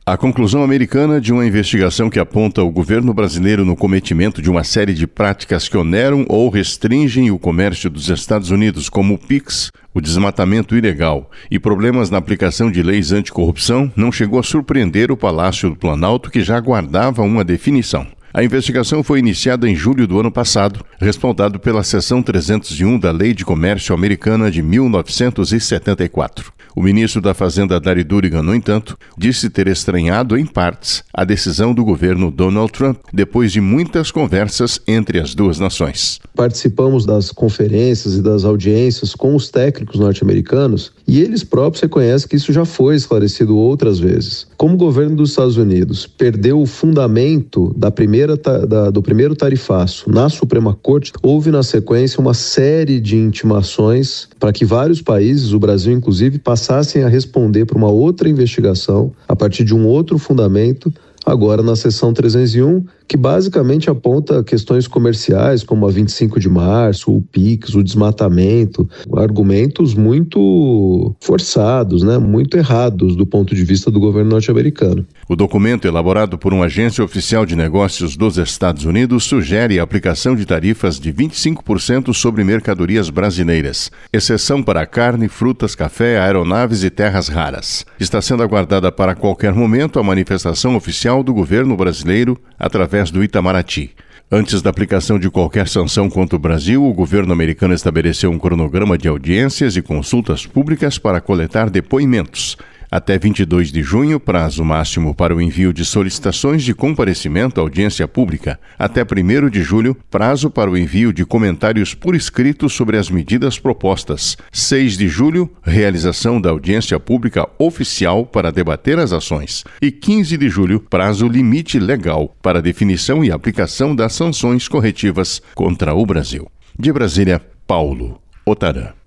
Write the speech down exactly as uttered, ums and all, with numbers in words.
A conclusão americana de uma investigação que aponta o governo brasileiro no cometimento de uma série de práticas que oneram ou restringem o comércio dos Estados Unidos, como o Pix, o desmatamento ilegal e problemas na aplicação de leis anticorrupção, não chegou a surpreender o Palácio do Planalto, que já aguardava uma definição. A investigação foi iniciada em julho do ano passado, respaldado pela Seção trezentos e um da Lei de Comércio Americana de mil novecentos e setenta e quatro. O ministro da Fazenda, Dari Durigan, no entanto, disse ter estranhado em partes a decisão do governo Donald Trump, depois de muitas conversas entre as duas nações. Participamos das conferências e das audiências com os técnicos norte-americanos e eles próprios reconhecem que isso já foi esclarecido outras vezes. Como o governo dos Estados Unidos perdeu o fundamento da primeira, da, do primeiro tarifaço na Suprema Corte, houve na sequência uma série de intimações para que vários países, o Brasil inclusive, passassem a responder por uma outra investigação a partir de um outro fundamento, agora na seção trezentos e um, que basicamente aponta questões comerciais como a vinte e cinco de março, o Pix, o desmatamento, argumentos muito forçados, né, muito errados do ponto de vista do governo norte-americano. O documento, elaborado por uma agência oficial de negócios dos Estados Unidos, sugere a aplicação de tarifas de vinte e cinco por cento sobre mercadorias brasileiras, exceção para carne, frutas, café, aeronaves e terras raras. Está sendo aguardada para qualquer momento a manifestação oficial do governo brasileiro através do Itamaraty. Antes da aplicação de qualquer sanção contra o Brasil, o governo americano estabeleceu um cronograma de audiências e consultas públicas para coletar depoimentos. Até vinte e dois de junho, prazo máximo para o envio de solicitações de comparecimento à audiência pública. Até primeiro de julho, prazo para o envio de comentários por escrito sobre as medidas propostas. seis de julho, realização da audiência pública oficial para debater as ações. E quinze de julho, prazo limite legal para definição e aplicação das sanções corretivas contra o Brasil. De Brasília, Paulo Otarã.